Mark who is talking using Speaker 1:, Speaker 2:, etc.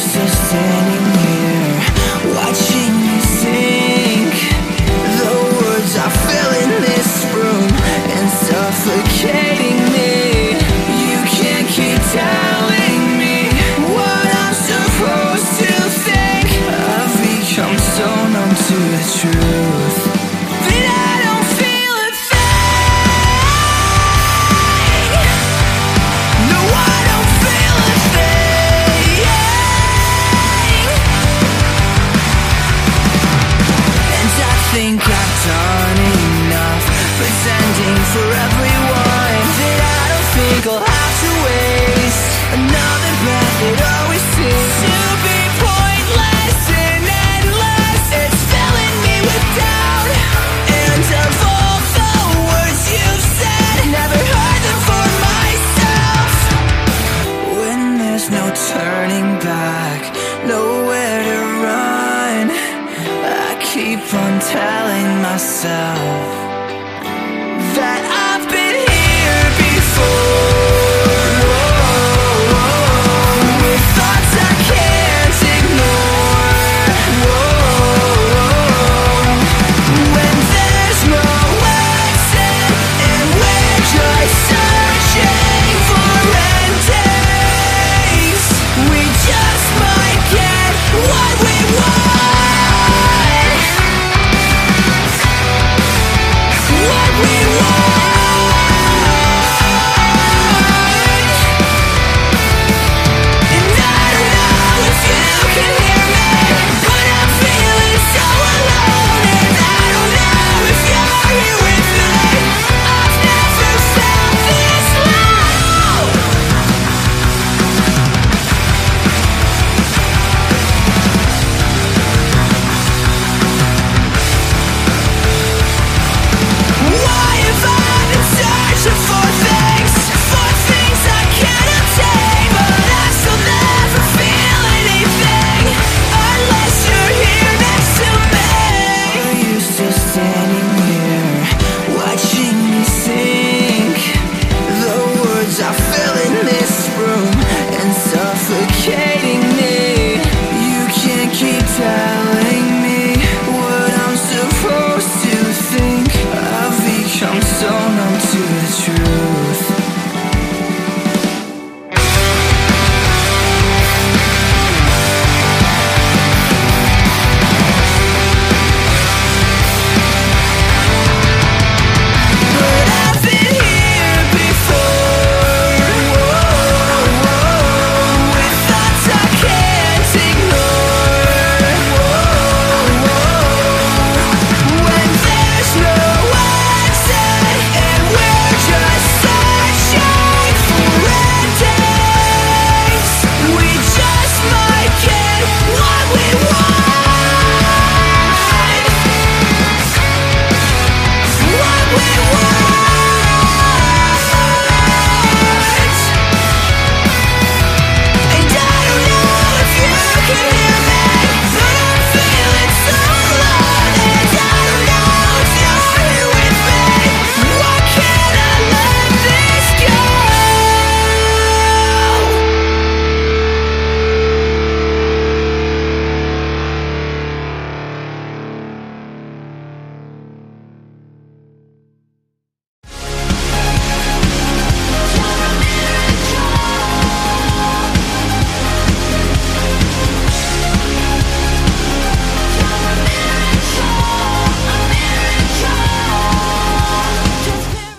Speaker 1: So standing here, watching you sink, the words are filling this room and suffocating me. You can't keep telling me what I'm supposed to think. I've become so numb to the truth that I don't feel a thing. No, I don't feel a thing. And I think I've done enough pretending for everyone that I don't think I'll have to waste another breath. It always seems to be pointless and endless. It's filling me with doubt, and of all the words you've said, never heard them for myself. When there's no turning back, nowhere to run, I keep on telling myself that I